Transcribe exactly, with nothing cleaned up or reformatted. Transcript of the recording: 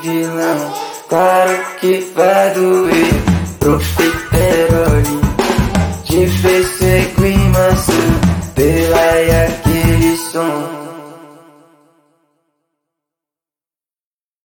vilão, claro que vai doer. Profiterole, te fez cego e maçã, pela e aquele som.